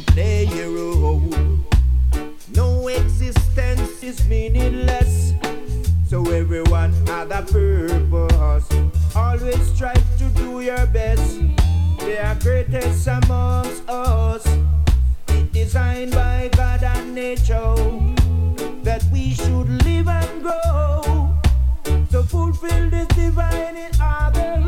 They road. No existence is meaningless. So everyone had a purpose. Always try to do your best. They are greatest amongst us. It's designed by God and nature that we should live and grow. So fulfill this divine in other